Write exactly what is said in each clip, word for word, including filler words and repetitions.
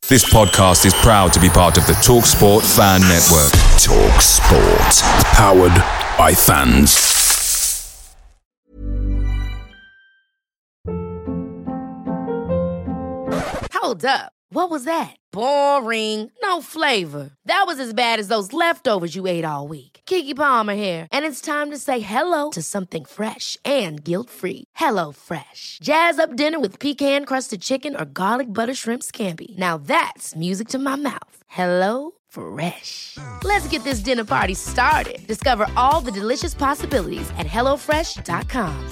This podcast is proud to be part of the TalkSport Fan Network. TalkSport. Powered by fans. Hold up. What was that? Boring. No flavor. That was as bad as those leftovers you ate all week. Keke Palmer here. And it's time to say hello to something fresh and guilt-free. Hello Fresh. Jazz up dinner with pecan-crusted chicken or garlic butter shrimp scampi. Now that's music to my mouth. Hello Fresh. Let's get this dinner party started. Discover all the delicious possibilities at hello fresh dot com.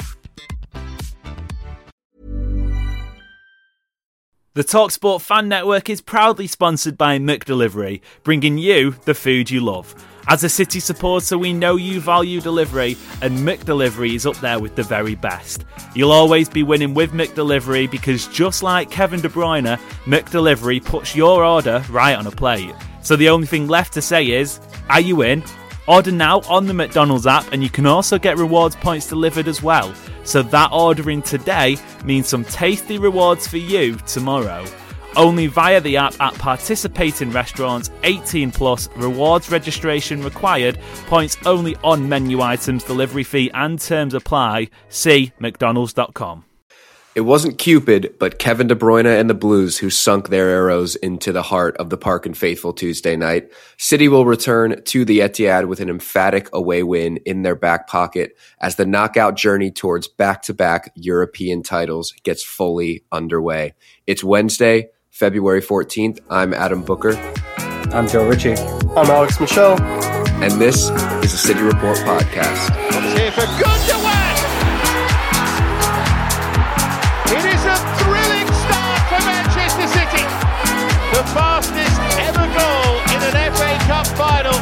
The TalkSport Fan Network is proudly sponsored by McDelivery, bringing you the food you love. As a City supporter, we know you value delivery, and McDelivery is up there with the very best. You'll always be winning with McDelivery because just like Kevin De Bruyne, McDelivery puts your order right on a plate. So the only thing left to say is, are you in? Order now on the McDonald's app, and you can also get rewards points delivered as well. So that ordering today means some tasty rewards for you tomorrow. Only via the app at participating restaurants, eighteen plus, rewards registration required, points only on menu items, delivery fee and terms apply. See mcdonalds dot com. It wasn't Cupid, but Kevin De Bruyne and the Blues who sunk their arrows into the heart of the Park and Faithful Tuesday night. City will return to the Etihad with an emphatic away win in their back pocket as the knockout journey towards back-to-back European titles gets fully underway. It's Wednesday, February fourteenth. I'm Adam Booker. I'm Joe Ritchie. I'm Alex Michelle. And this is a City Report podcast. It's here for Gundogan! It is a thrilling start for Manchester City. The fastest ever goal in an F A Cup final.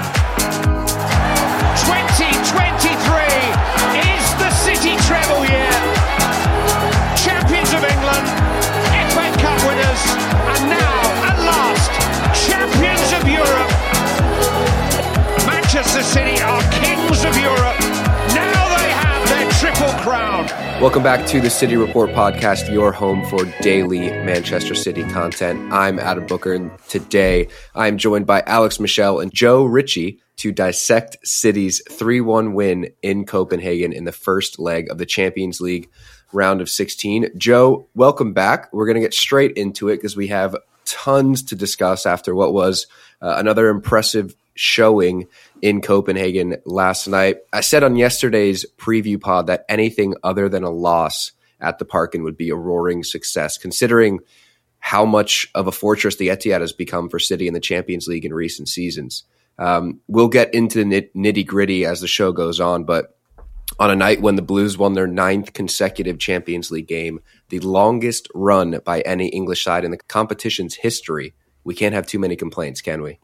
twenty twenty-three is the City treble year. Champions of England, F A Cup winners, and now, at last, champions of Europe. Manchester City are kings of Europe. Now they have their triple crown. Welcome back to the City Report podcast, your home for daily Manchester City content. I'm Adam Booker, and today I'm joined by Alex Michelle and Joe Ritchie to dissect City's three one win in Copenhagen in the first leg of the Champions League round of sixteen. Joe, welcome back. We're going to get straight into it because we have tons to discuss after what was uh, another impressive showing in Copenhagen last night. I said on yesterday's preview pod that anything other than a loss at the Parken would be a roaring success, considering how much of a fortress the Etihad has become for City in the Champions League in recent seasons. Um, we'll get into the nitty gritty as the show goes on, but on a night when the Blues won their ninth consecutive Champions League game, the longest run by any English side in the competition's history, we can't have too many complaints, can we?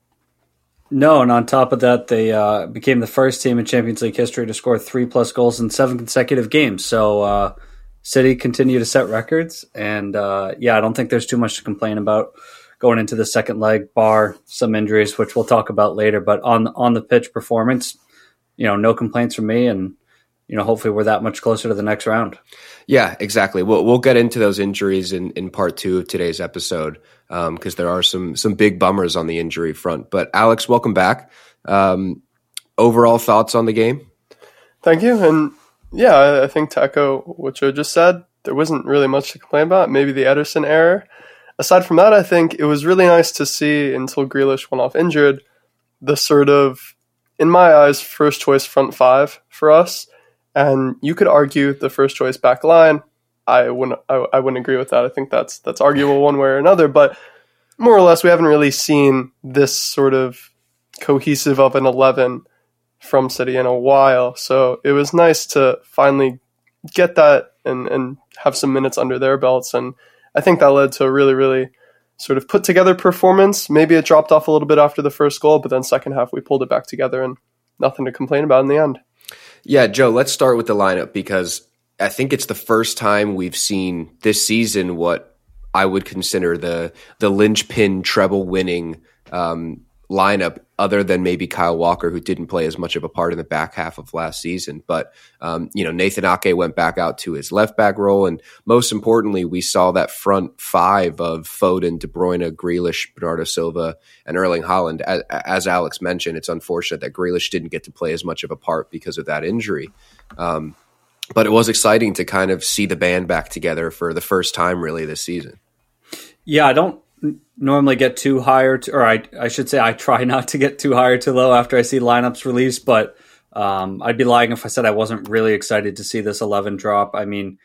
No, and on top of that, they uh, became the first team in Champions League history to score three-plus goals in seven consecutive games. So uh, City continue to set records, and uh, yeah, I don't think there's too much to complain about going into the second leg, bar some injuries, which we'll talk about later. But on on the pitch performance, you know, no complaints from me, and you know, hopefully we're that much closer to the next round. Yeah, exactly. We'll we'll get into those injuries in, in part two of today's episode because um, there are some some big bummers on the injury front. But Alex, welcome back. Um, overall thoughts on the game? Thank you. And yeah, I, I think to echo what Joe just said, there wasn't really much to complain about. Maybe the Ederson error. Aside from that, I think it was really nice to see, until Grealish went off injured, the sort of, in my eyes, first choice front five for us. And you could argue the first choice back line. I wouldn't. I, I wouldn't agree with that. I think that's that's arguable one way or another. But more or less, we haven't really seen this sort of cohesive of an eleven from City in a while. So it was nice to finally get that and and have some minutes under their belts. And I think that led to a really, really sort of put together performance. Maybe it dropped off a little bit after the first goal, but then second half we pulled it back together and nothing to complain about in the end. Yeah, Joe, let's start with the lineup because I think it's the first time we've seen this season what I would consider the the linchpin treble winning um, lineup other than maybe Kyle Walker, who didn't play as much of a part in the back half of last season. But, um, you know, Nathan Ake went back out to his left back role. And most importantly, we saw that front five of Foden, De Bruyne, Grealish, Bernardo Silva, and Erling Haaland. As, as Alex mentioned, it's unfortunate that Grealish didn't get to play as much of a part because of that injury. Um, but it was exciting to kind of see the band back together for the first time really this season. Yeah, I don't normally get too high or, to, or I, I should say I try not to get too high or too low after I see lineups released, but um, I'd be lying if I said I wasn't really excited to see this eleven drop. I mean,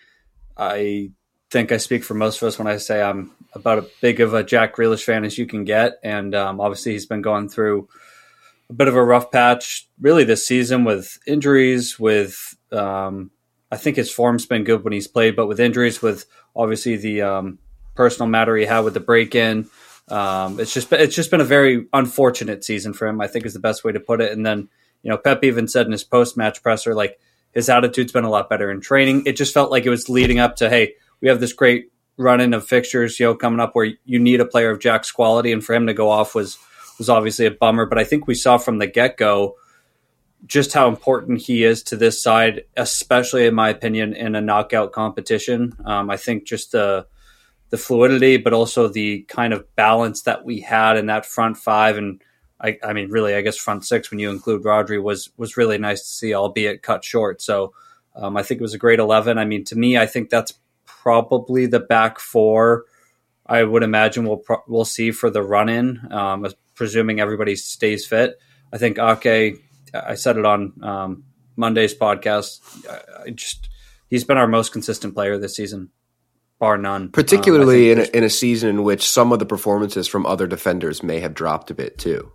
I think I speak for most of us when I say I'm about as big of a Jack Grealish fan as you can get, and um, obviously he's been going through a bit of a rough patch really this season with injuries, with um, I think his form's been good when he's played, but with injuries, with obviously the um, personal matter he had with the break-in. Um, it's just it's just been a very unfortunate season for him, I think is the best way to put it. And then, you know, Pep even said in his post-match presser, like, his attitude's been a lot better in training. It just felt like it was leading up to, hey, we have this great run-in of fixtures, you know, coming up where you need a player of Jack's quality, and for him to go off was was obviously a bummer. But I think we saw from the get-go just how important he is to this side, especially in my opinion, in a knockout competition. Um, I think just the the fluidity, but also the kind of balance that we had in that front five. And I, I mean, really, I guess front six, when you include Rodri, was, was really nice to see, albeit cut short. So um, I think it was a great eleven. I mean, to me, I think that's probably the back four I would imagine we'll, pro- we'll see for the run in, um, presuming everybody stays fit. I think Ake, I said it on um, Monday's podcast, I just, he's been our most consistent player this season, bar none. Particularly um, in, a, in a season in which some of the performances from other defenders may have dropped a bit too.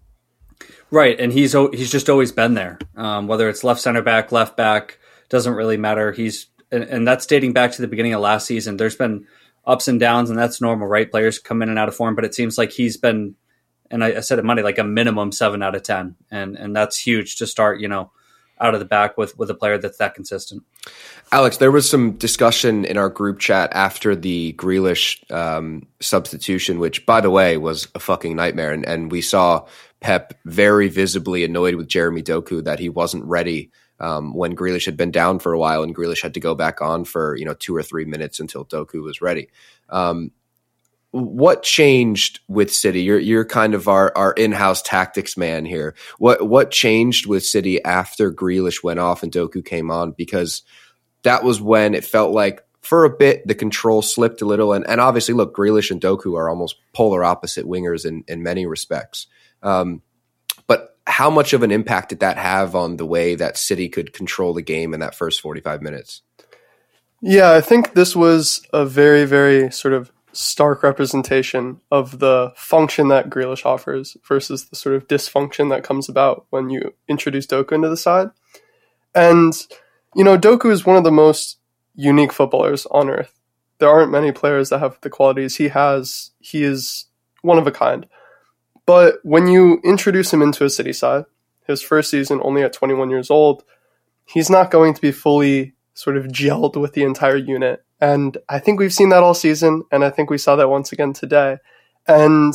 Right, and he's he's just always been there. Um, whether it's left center back, left back, doesn't really matter. He's and, and that's dating back to the beginning of last season. There's been ups and downs, and that's normal, right? Players come in and out of form, but it seems like he's been, and I, I said it Monday, like a minimum seven out of ten, and and that's huge to start, you know, out of the back with with a player that's that consistent. Alex, there was some discussion in our group chat after the Grealish um, substitution, which, by the way, was a fucking nightmare. And, and we saw Pep very visibly annoyed with Jeremy Doku that he wasn't ready um, when Grealish had been down for a while, and Grealish had to go back on for, you know, two or three minutes until Doku was ready. Um, what changed with City? You're you're kind of our, our in-house tactics man here. What what changed with City after Grealish went off and Doku came on? Because that was when it felt like for a bit the control slipped a little. And, and obviously, look, Grealish and Doku are almost polar opposite wingers in, in many respects. Um, but how much of an impact did that have on the way that City could control the game in that first forty-five minutes? Yeah, I think this was a very, very sort of stark representation of the function that Grealish offers versus the sort of dysfunction that comes about when you introduce Doku into the side. And, you know, Doku is one of the most unique footballers on earth. There aren't many players that have the qualities he has. He is one of a kind. But when you introduce him into a City side, his first season only at twenty-one years old, he's not going to be fully sort of gelled with the entire unit. And I think we've seen that all season, and I think we saw that once again today. And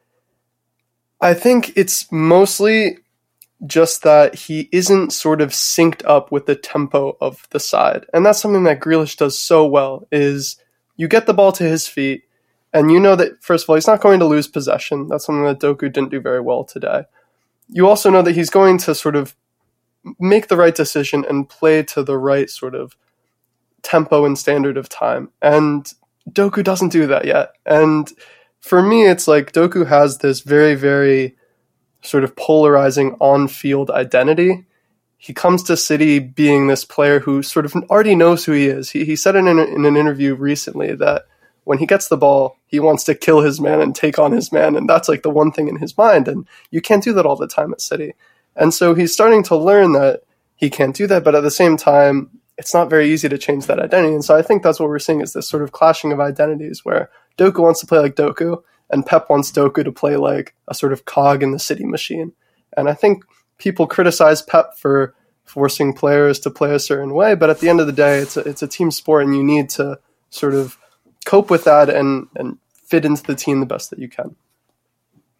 I think it's mostly just that he isn't sort of synced up with the tempo of the side. And that's something that Grealish does so well, is you get the ball to his feet, and you know that, first of all, he's not going to lose possession. That's something that Doku didn't do very well today. You also know that he's going to sort of make the right decision and play to the right sort of tempo and standard of time. And Doku doesn't do that yet. And for me, it's like Doku has this very, very sort of polarizing on-field identity. He comes to City being this player who sort of already knows who he is. He, he said in an, in an interview recently that when he gets the ball, he wants to kill his man and take on his man. And that's like the one thing in his mind. And you can't do that all the time at City. And so he's starting to learn that he can't do that. But at the same time, it's not very easy to change that identity. And so I think that's what we're seeing, is this sort of clashing of identities where Doku wants to play like Doku and Pep wants Doku to play like a sort of cog in the City machine. And I think people criticize Pep for forcing players to play a certain way, but at the end of the day, it's a, it's a team sport, and you need to sort of cope with that and, and fit into the team the best that you can.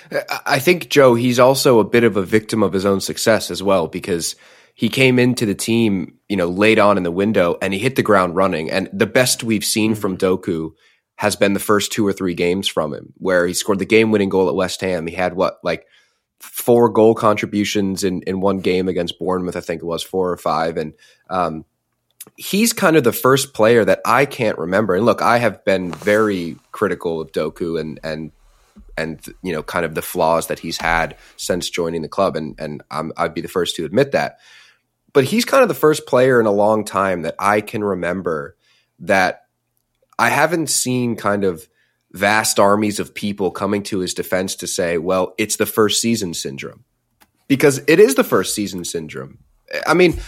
I think, Joe, he's also a bit of a victim of his own success as well, because he came into the team, you know, late on in the window and he hit the ground running. And the best we've seen from Doku has been the first two or three games from him, where he scored the game-winning goal at West Ham. He had what, like four goal contributions in, in one game against Bournemouth, I think it was four or five. And um, he's kind of the first player that I can't remember. And look, I have been very critical of Doku and, and, and, you know, kind of the flaws that he's had since joining the club. And, and I'm, I'd be the first to admit that. But he's kind of the first player in a long time that I can remember that I haven't seen kind of vast armies of people coming to his defense to say, well, it's the first season syndrome. Because it is the first season syndrome. I mean,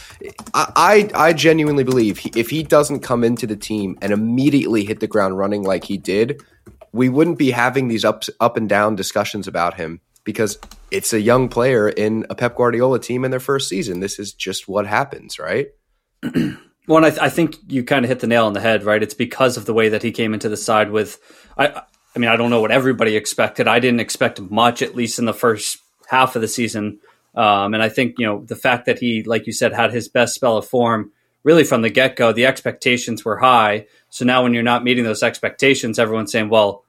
I I genuinely believe he, if he doesn't come into the team and immediately hit the ground running like he did, we wouldn't be having these ups, up and down discussions about him, because it's a young player in a Pep Guardiola team in their first season. This is just what happens, right? Well, and I, th- I think you kind of hit the nail on the head, right? It's because of the way that he came into the side with, I, I mean, I don't know what everybody expected. I didn't expect much, at least in the first half of the season. Um, and I think, you know, the fact that he, like you said, had his best spell of form really from the get-go, the expectations were high. So now when you're not meeting those expectations, everyone's saying, well,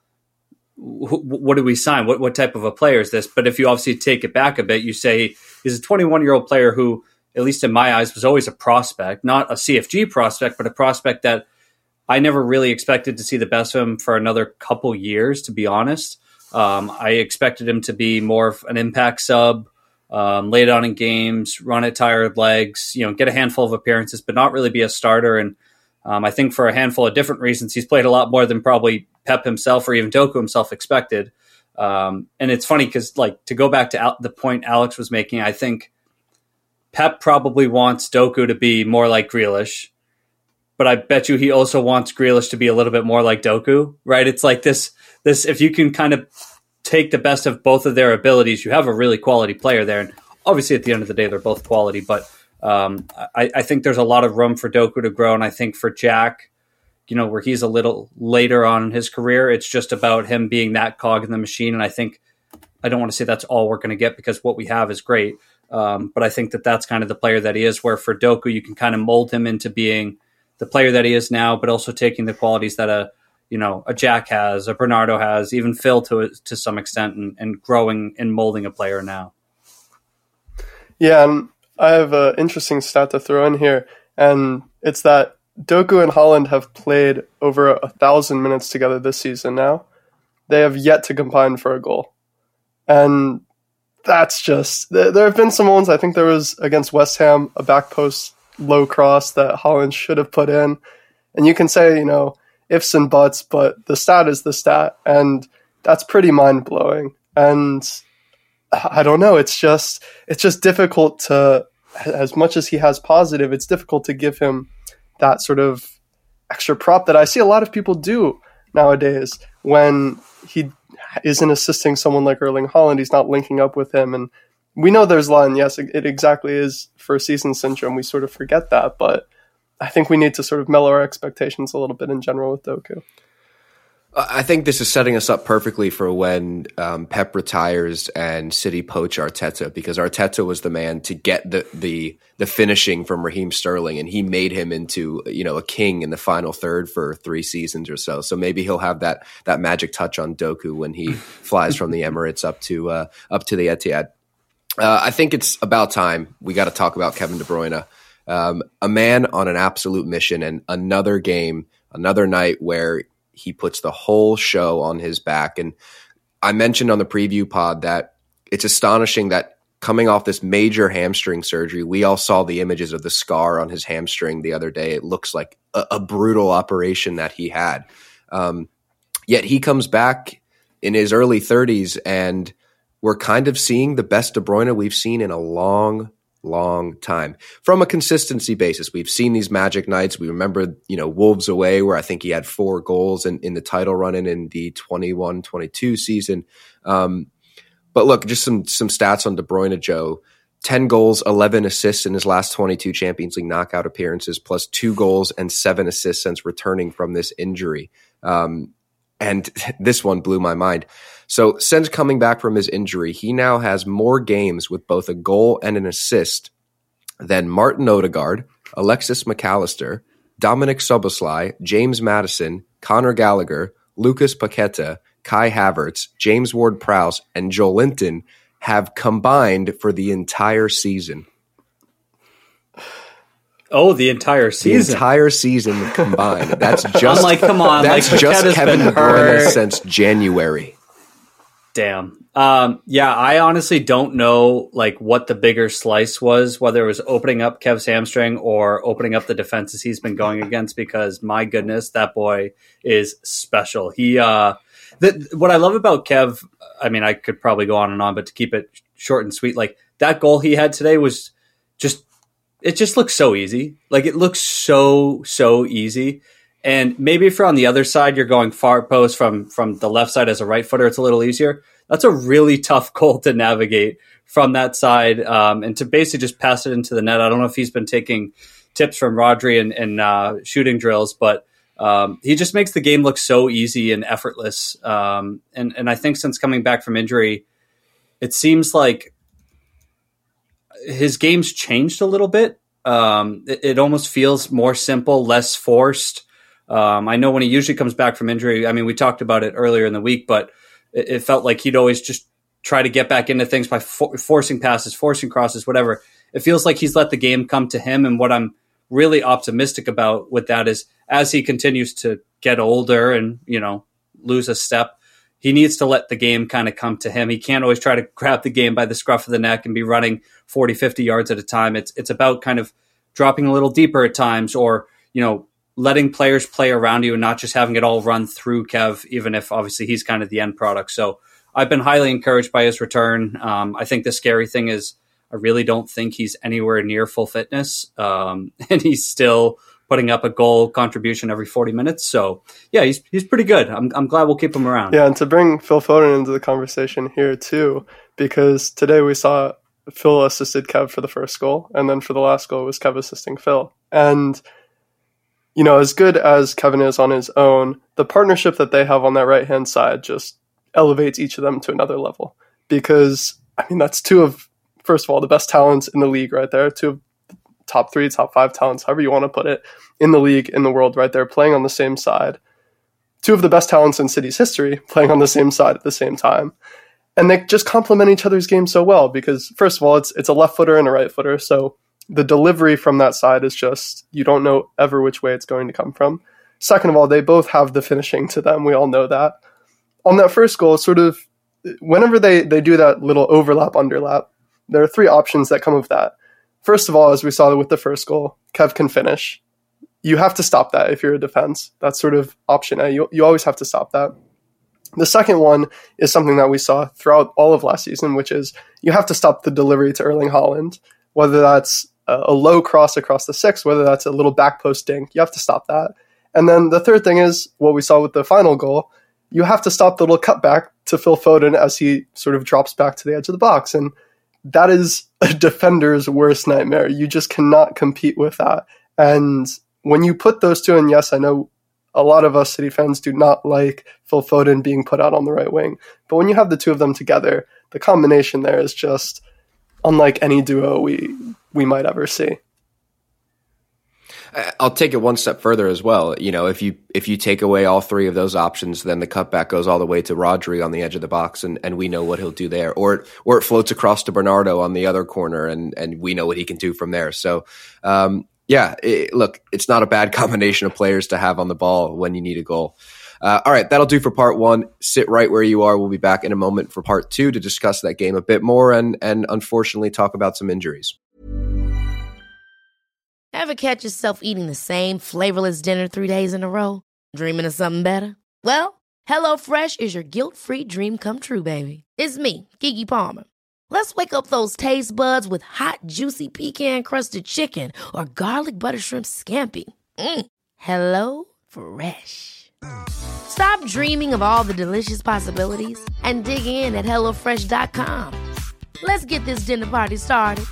wh- what do we sign? What what type of a player is this? But if you obviously take it back a bit, you say he's a twenty-one-year-old player who, at least in my eyes, was always a prospect, not a C F G prospect, but a prospect that I never really expected to see the best of him for another couple years, to be honest. Um, I expected him to be more of an impact sub, um, lay down in games, run at tired legs, you know, get a handful of appearances, but not really be a starter. And um, I think for a handful of different reasons, he's played a lot more than probably Pep himself or even Doku himself expected. Um, and it's funny because, like, to go back to Al- the point Alex was making, I think Pep probably wants Doku to be more like Grealish, but I bet you he also wants Grealish to be a little bit more like Doku, right? It's like this, this, if you can kind of take the best of both of their abilities, you have a really quality player there. And obviously at the end of the day, they're both quality, but um, I, I think there's a lot of room for Doku to grow. And I think for Jack, you know, where he's a little later on in his career, it's just about him being that cog in the machine. And I think, I don't want to say that's all we're going to get, because what we have is great. Um, but I think that that's kind of the player that he is, where for Doku, you can kind of mold him into being the player that he is now, but also taking the qualities that a, you know, a Jack has, a Bernardo has, even Phil to to some extent, and, and growing and molding a player now. Yeah, and I have an interesting stat to throw in here, and it's that Doku and Haaland have played over a thousand minutes together this season now. They have yet to combine for a goal. And that's just, there, there have been some ones, I think there was against West Ham, a back post low cross that Haaland should have put in. And you can say, you know, ifs and buts, but the stat is the stat. And that's pretty mind-blowing. And I don't know, it's just, it's just difficult to, as much as he has positive, it's difficult to give him that sort of extra prop that I see a lot of people do nowadays when he isn't assisting someone like Erling Haaland. He's not linking up with him. And we know there's a lot, and yes, it, it exactly is first season syndrome. We sort of forget that, but I think we need to sort of mellow our expectations a little bit in general with Doku. I think this is setting us up perfectly for when um, Pep retires and City poach Arteta, because Arteta was the man to get the, the the finishing from Raheem Sterling, and he made him into, you know, a king in the final third for three seasons or so. So maybe he'll have that that magic touch on Doku when he flies from the Emirates up to uh, up to the Etihad. Uh, I think it's about time we got to talk about Kevin De Bruyne, um, a man on an absolute mission, and another game, another night where he puts the whole show on his back. And I mentioned on the preview pod that it's astonishing that coming off this major hamstring surgery, we all saw the images of the scar on his hamstring the other day. It looks like a, a brutal operation that he had. Um, yet he comes back in his early thirties, and we're kind of seeing the best De Bruyne we've seen in a long, long time. From a consistency basis, we've seen these magic nights. We remember, you know, Wolves away, where I think he had four goals in, in the title run-in in the twenty-one twenty-two season. Um, but look, just some some stats on De Bruyne, Joe. ten goals, eleven assists in his last twenty-two Champions League knockout appearances, plus two goals and seven assists since returning from this injury. Um, and this one blew my mind. So since coming back from his injury, he now has more games with both a goal and an assist than Martin Odegaard, Alexis McAllister, Dominic Szoboszlai, James Maddison, Conor Gallagher, Lucas Paqueta, Kai Havertz, James Ward-Prowse, and Joe Linton have combined for the entire season. Oh, the entire season. The entire season combined. That's just I'm like, come on, that's like, just Kevin De Bruyne hurt. since January. Damn. Um, yeah, I honestly don't know like what the bigger slice was, whether it was opening up Kev's hamstring or opening up the defenses he's been going against, because my goodness, that boy is special. He uh the, what I love about Kev, I mean, I could probably go on and on, but to keep it short and sweet, like that goal he had today was just it just looks so easy. Like it looks so, so easy. And maybe if you're on the other side, you're going far post from, from the left side as a right footer, it's a little easier. That's a really tough goal to navigate from that side. Um, and to basically just pass it into the net. I don't know if he's been taking tips from Rodri and, and uh, shooting drills, but um, he just makes the game look so easy and effortless. Um, and, and I think since coming back from injury, it seems like his game's changed a little bit. Um, it, it almost feels more simple, less forced. Um, I know when he usually comes back from injury, I mean, we talked about it earlier in the week, but it, it felt like he'd always just try to get back into things by for- forcing passes, forcing crosses, whatever. It feels like he's let the game come to him. And what I'm really optimistic about with that is as he continues to get older and, you know, lose a step, he needs to let the game kind of come to him. He can't always try to grab the game by the scruff of the neck and be running forty, fifty yards at a time. It's it's about kind of dropping a little deeper at times, or, you know, letting players play around you and not just having it all run through Kev, even if obviously he's kind of the end product. So I've been highly encouraged by his return. Um, I think the scary thing is I really don't think he's anywhere near full fitness. Um, and he's still putting up a goal contribution every forty minutes. So yeah, he's he's pretty good. I'm I'm glad we'll keep him around. Yeah, and to bring Phil Foden into the conversation here too, because today we saw Phil assisted Kev for the first goal, and then for the last goal was Kev assisting Phil. And you know, as good as Kevin is on his own, the partnership that they have on that right-hand side just elevates each of them to another level. Because, I mean, that's two of, first of all, the best talents in the league right there. Two of top three, top five talents, however you want to put it, in the league, in the world right there, playing on the same side. Two of the best talents in City's history playing on the same side at the same time. And they just complement each other's game so well because, first of all, it's it's a left footer and a right footer, so the delivery from that side is just, you don't know ever which way it's going to come from. Second of all, they both have the finishing to them. We all know that. On that first goal, sort of, whenever they, they do that little overlap, underlap, there are three options that come of that. First of all, as we saw with the first goal, Kev can finish. You have to stop that if you're a defense. That's sort of option A. You, you always have to stop that. The second one is something that we saw throughout all of last season, which is you have to stop the delivery to Erling Haaland, whether that's a low cross across the six, whether that's a little back post dink. You have to stop that. And then the third thing is what we saw with the final goal. You have to stop the little cutback to Phil Foden as he sort of drops back to the edge of the box. And that is a defender's worst nightmare. You just cannot compete with that. And when you put those two in, yes, I know a lot of us City fans do not like Phil Foden being put out on the right wing. But when you have the two of them together, the combination there is just unlike any duo we we might ever see. I'll take it one step further as well. You know, if you if you take away all three of those options, then the cutback goes all the way to Rodri on the edge of the box, and, and we know what he'll do there. Or it, or it floats across to Bernardo on the other corner, and and we know what he can do from there. So, um, yeah, it, look, it's not a bad combination of players to have on the ball when you need a goal. Uh, all right, that'll do for part one. Sit right where you are. We'll be back in a moment for part two to discuss that game a bit more and and unfortunately talk about some injuries. Ever catch yourself eating the same flavorless dinner three days in a row? Dreaming of something better? Well, HelloFresh is your guilt-free dream come true, baby. It's me, Keke Palmer. Let's wake up those taste buds with hot, juicy pecan-crusted chicken or garlic butter shrimp scampi. Mm. Hello Fresh. Stop dreaming of all the delicious possibilities and dig in at hello fresh dot com. Let's get this dinner party started.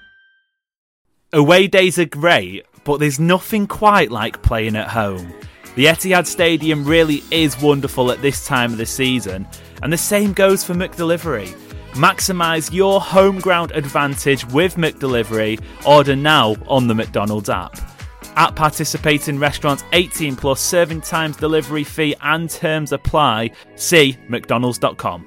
Away days are great, but there's nothing quite like playing at home. The Etihad Stadium really is wonderful at this time of the season, and the same goes for McDelivery. Maximise your home ground advantage with McDelivery. Order now on the McDonald's app. At participating restaurants, eighteen plus, serving times, delivery fee and terms apply. See mcdonalds dot com.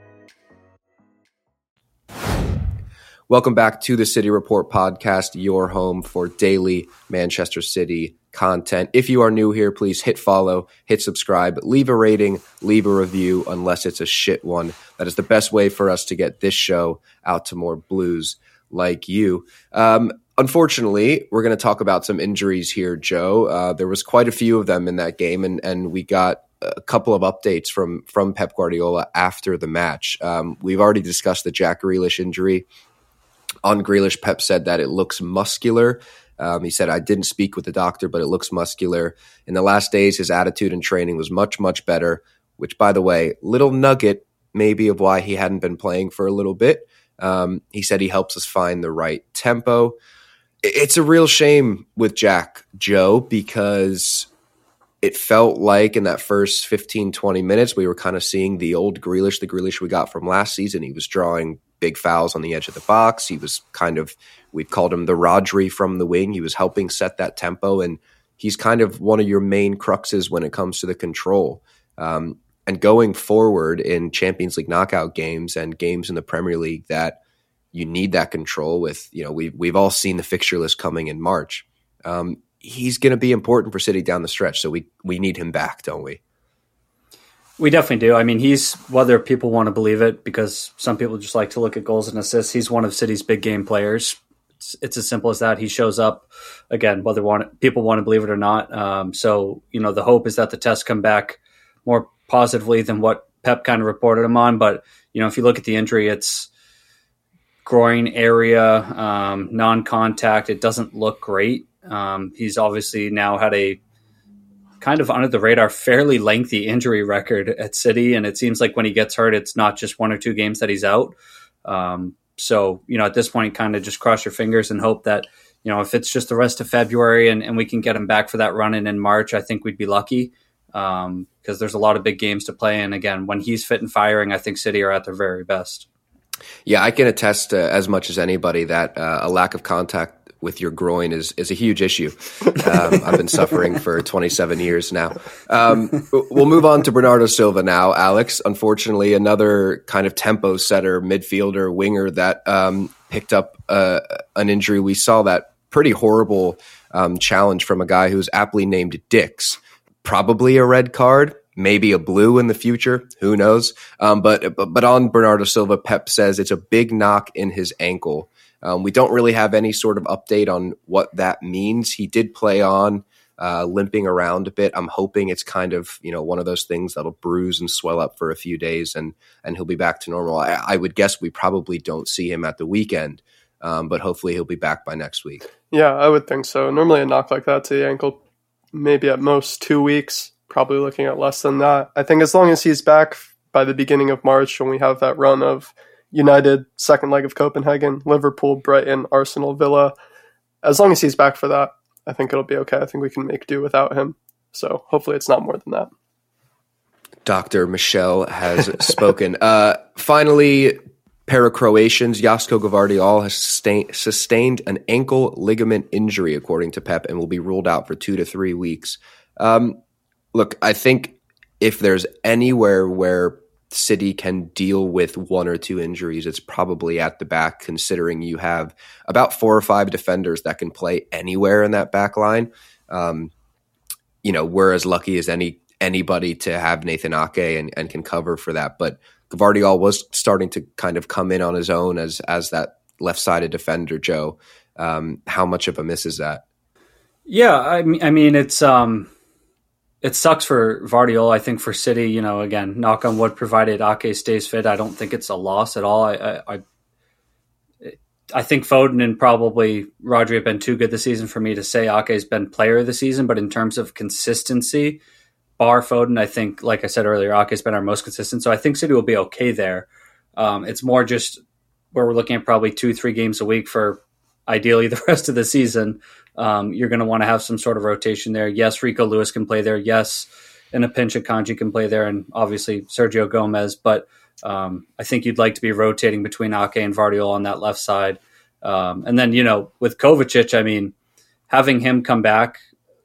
Welcome back to the City Report podcast, your home for daily Manchester City content. If you are new here, please hit follow, hit subscribe, leave a rating, leave a review, unless it's a shit one. That is the best way for us to get this show out to more blues like you. Um, unfortunately, we're going to talk about some injuries here, Joe. Uh, there was quite a few of them in that game, and, and we got a couple of updates from, from Pep Guardiola after the match. Um, we've already discussed the Jack Grealish injury. On Grealish, Pep said that it looks muscular. Um, he said, I didn't speak with the doctor, but it looks muscular. In the last days, his attitude and training was much, much better, which, by the way, little nugget maybe of why he hadn't been playing for a little bit. Um, he said he helps us find the right tempo. It's a real shame with Jack, Joe, because it felt like in that first fifteen, twenty minutes, we were kind of seeing the old Grealish, the Grealish we got from last season. He was drawing big fouls on the edge of the box. He was kind of, we'd called him the Rodri from the wing. He was helping set that tempo, and he's kind of one of your main cruxes when it comes to the control. Um, and going forward in Champions League knockout games and games in the Premier League that you need that control with, you know, we've, we've all seen the fixture list coming in March. Um, he's going to be important for City down the stretch. So we, we need him back, don't we? We definitely do. I mean, he's, whether people want to believe it, because some people just like to look at goals and assists, he's one of City's big game players. It's, it's as simple as that. He shows up, again, whether want, people want to believe it or not. Um, so, you know, the hope is that the tests come back more positively than what Pep kind of reported him on. But, you know, if you look at the injury, it's groin area, um, non-contact. It doesn't look great. Um, he's obviously now had a kind of under the radar, fairly lengthy injury record at City. And it seems like when he gets hurt, it's not just one or two games that he's out. Um, so, you know, at this point, kind of just cross your fingers and hope that, you know, if it's just the rest of February and, and we can get him back for that run in in March, I think we'd be lucky because um, there's a lot of big games to play. And again, when he's fit and firing, I think City are at their very best. Yeah, I can attest uh, as much as anybody that uh, a lack of contact with your groin is, is a huge issue. Um, I've been suffering for twenty-seven years now. Um, we'll move on to Bernardo Silva now, Alex. Unfortunately, another kind of tempo setter, midfielder, winger that um, picked up uh, an injury. We saw that pretty horrible um, challenge from a guy who's aptly named Dix. Probably a red card, maybe a blue in the future. Who knows? Um, but, but but on Bernardo Silva, Pep says it's a big knock in his ankle. Um, we don't really have any sort of update on what that means. He did play on, uh, limping around a bit. I'm hoping it's kind of, you know, one of those things that'll bruise and swell up for a few days and and he'll be back to normal. I, I would guess we probably don't see him at the weekend, um, but hopefully he'll be back by next week. Yeah, I would think so. Normally a knock like that to the ankle, maybe at most two weeks, probably looking at less than that. I think as long as he's back by the beginning of March when we have that run of United, second leg of Copenhagen, Liverpool, Brighton, Arsenal, Villa. As long as he's back for that, I think it'll be okay. I think we can make do without him. So hopefully it's not more than that. Doctor Michel has spoken. Uh, finally, pair of Croatians, Josko Gvardiol has sustained, sustained an ankle ligament injury, according to Pep, and will be ruled out for two to three weeks. Um, look, I think if there's anywhere where City can deal with one or two injuries, it's probably at the back, considering you have about four or five defenders that can play anywhere in that back line. Um, you know, we're as lucky as any anybody to have Nathan Ake and, and can cover for that. But Gvardiol was starting to kind of come in on his own as as that left-sided defender, Joe. Um, how much of a miss is that? Yeah, I mean, I mean it's... Um... It sucks for Gvardiol. I think for City, you know, again, knock on wood, provided Ake stays fit, I don't think it's a loss at all. I I, I, I think Foden and probably Rodri have been too good this season for me to say Ake's been player of the season, but in terms of consistency, bar Foden, I think, like I said earlier, Ake's been our most consistent, so I think City will be okay there. Um, it's more just where we're looking at probably two, three games a week for ideally the rest of the season. um, you're going to want to have some sort of rotation there. Yes, Rico Lewis can play there. Yes, in a pinch, Akanji can play there, and obviously Sergio Gomez. But um, I think you'd like to be rotating between Ake and Vardiol on that left side. Um, and then, you know, with Kovacic, I mean, having him come back,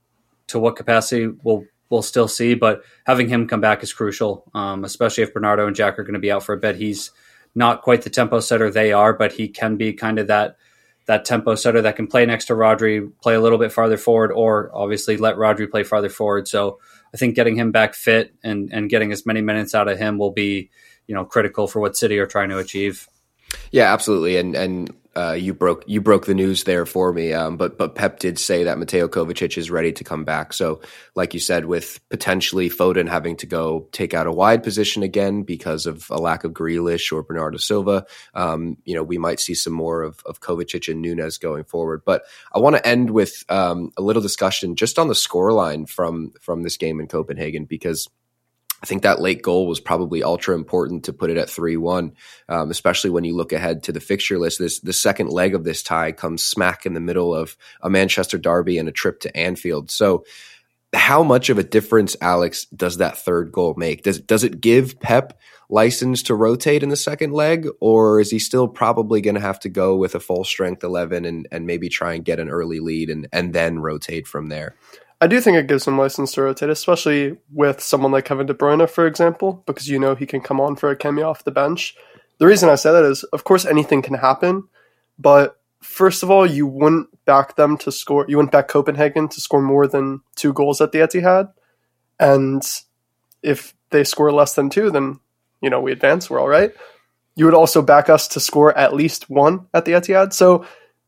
to what capacity we'll, we'll still see, but having him come back is crucial, um, especially if Bernardo and Jack are going to be out for a bit. He's not quite the tempo setter they are, but he can be kind of that that tempo setter that can play next to Rodri, play a little bit farther forward, or obviously let Rodri play farther forward. So I think getting him back fit and, and getting as many minutes out of him will be, you know, critical for what City are trying to achieve. Yeah, absolutely. And and uh, you broke you broke the news there for me. Um, but but Pep did say that Mateo Kovacic is ready to come back. So, like you said, with potentially Foden having to go take out a wide position again because of a lack of Grealish or Bernardo Silva, um, you know, we might see some more of, of Kovacic and Nunes going forward. But I want to end with um, a little discussion just on the scoreline from from this game in Copenhagen, because I think that late goal was probably ultra important to put it at three one, um, especially when you look ahead to the fixture list. This the second leg of this tie comes smack in the middle of a Manchester derby and a trip to Anfield. So how much of a difference, Alex, does that third goal make? Does, does it give Pep license to rotate in the second leg, or is he still probably going to have to go with a full strength eleven and, and maybe try and get an early lead and, and then rotate from there? I do think it gives him license to rotate, especially with someone like Kevin De Bruyne, for example, because you know he can come on for a cameo off the bench. The reason I say that is, of course, anything can happen, but first of all, you wouldn't back them to score. You wouldn't back Copenhagen to score more than two goals at the Etihad, and if they score less than two, then you know we advance. We're all right. You would also back us to score at least one at the Etihad. So,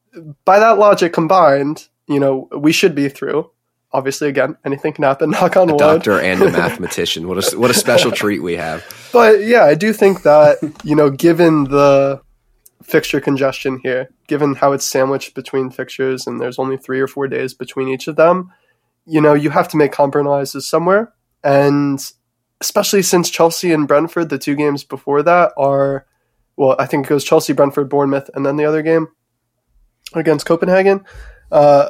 by that logic combined, you know we should be through. Obviously, again, anything can happen, knock on a wood. A doctor and a mathematician. What a, what a special treat we have. But yeah, I do think that, you know, given the fixture congestion here, given how it's sandwiched between fixtures and there's only three or four days between each of them, you know, you have to make compromises somewhere. And especially since Chelsea and Brentford, the two games before that are, well, I think it goes Chelsea, Brentford, Bournemouth, and then the other game against Copenhagen. Uh,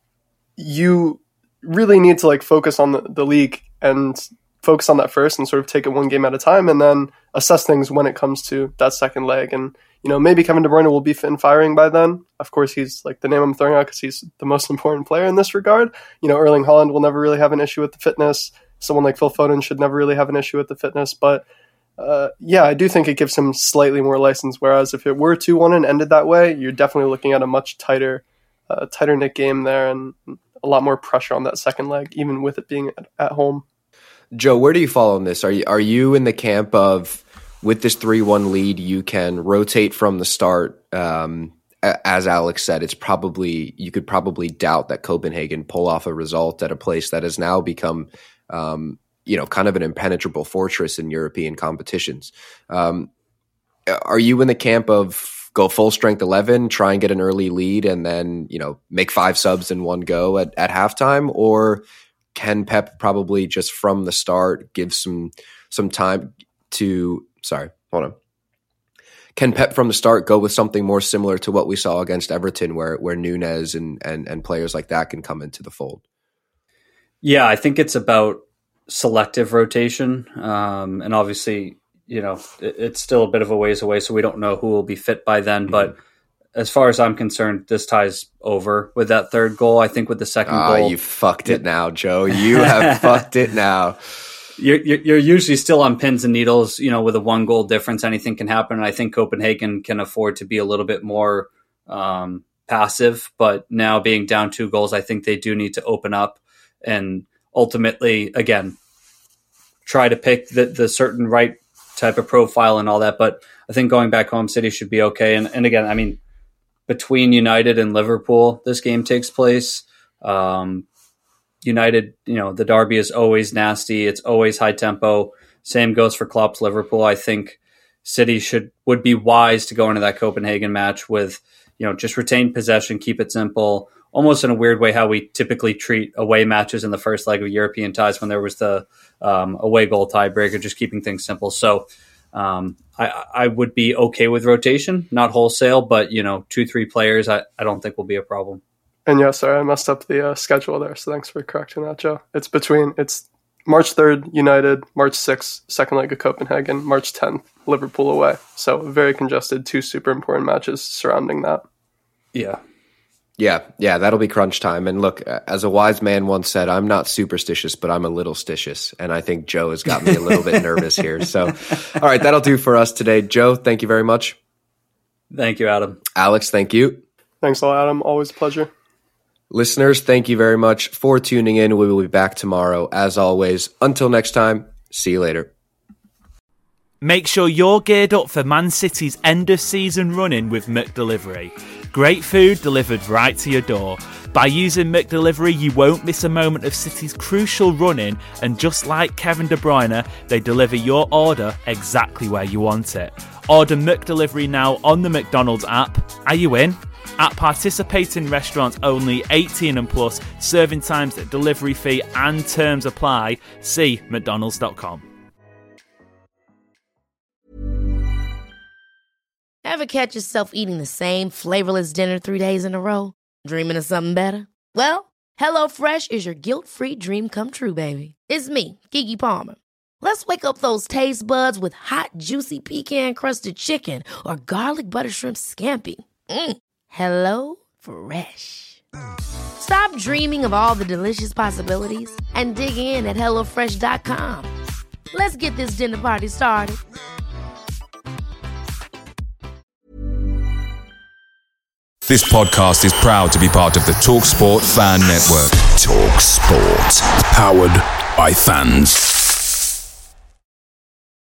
you really need to like focus on the, the league and focus on that first and sort of take it one game at a time and then assess things when it comes to that second leg. And, you know, maybe Kevin De Bruyne will be fit and firing by then. Of course, he's like the name I'm throwing out because he's the most important player in this regard. You know, Erling Haaland will never really have an issue with the fitness. Someone like Phil Foden should never really have an issue with the fitness. But uh, yeah, I do think it gives him slightly more license. Whereas if it were two one and ended that way, you're definitely looking at a much tighter, uh, tighter knit game there and a lot more pressure on that second leg, even with it being at, at home. Joe, where do you fall on this? Are you are you in the camp of, with this three one lead, you can rotate from the start? Um, as Alex said, it's probably you could probably doubt that Copenhagen pull off a result at a place that has now become, um, you know, kind of an impenetrable fortress in European competitions. Um, are you in the camp of go full strength eleven, try and get an early lead, and then, you know, make five subs in one go at, at halftime? Or can Pep probably just from the start give some some time to, sorry, hold on. Can Pep from the start go with something more similar to what we saw against Everton, where where Nunes and, and, and players like that can come into the fold? Yeah, I think it's about selective rotation. Um, and obviously, you know, it, it's still a bit of a ways away, so we don't know who will be fit by then. Mm-hmm. But as far as I'm concerned, this tie's over with that third goal. I think with the second oh, goal... you fucked it now, Joe. You have fucked it now. You're, you're usually still on pins and needles, you know, with a one goal difference, anything can happen. And I think Copenhagen can afford to be a little bit more um, passive, but now being down two goals, I think they do need to open up and ultimately, again, try to pick the, the certain right type of profile and all that. But I think going back home, City should be okay. And, and again, I mean, between United and Liverpool, this game takes place. Um, United, you know, the derby is always nasty. It's always high tempo. Same goes for Klopp's Liverpool. I think City should would be wise to go into that Copenhagen match with, you know, just retain possession, keep it simple, almost in a weird way how we typically treat away matches in the first leg of European ties when there was the um, away goal tiebreaker, just keeping things simple. So um, I, I would be okay with rotation, not wholesale, but, you know, two, three players, I, I don't think will be a problem. And yeah, sorry, I messed up the uh, schedule there, so thanks for correcting that, Joe. It's between, it's March third, United, March sixth, second leg of Copenhagen, March tenth, Liverpool away. So very congested, two super important matches surrounding that. Yeah. Yeah, yeah, that'll be crunch time. And look, as a wise man once said, I'm not superstitious, but I'm a little stitious. And I think Joe has got me a little bit nervous here. So, all right, that'll do for us today. Joe, thank you very much. Thank you, Adam. Alex, thank you. Thanks a lot, Adam. Always a pleasure. Listeners, thank you very much for tuning in. We will be back tomorrow, as always. Until next time, see you later. Make sure you're geared up for Man City's end-of-season run-in with McDelivery. Great food delivered right to your door. By using McDelivery, you won't miss a moment of City's crucial run-in, and just like Kevin De Bruyne, they deliver your order exactly where you want it. Order McDelivery now on the McDonald's app. Are you in? At participating restaurants only, eighteen and plus, serving times, delivery fee and terms apply. See mcdonalds dot com. Ever catch yourself eating the same flavorless dinner three days in a row? Dreaming of something better? Well, HelloFresh is your guilt-free dream come true, baby. It's me, Keke Palmer. Let's wake up those taste buds with hot, juicy pecan-crusted chicken or garlic butter shrimp scampi. Mm. Hello Fresh. Stop dreaming of all the delicious possibilities and dig in at hello fresh dot com. Let's get this dinner party started. This podcast is proud to be part of the TalkSport Fan Network. TalkSport. Powered by fans.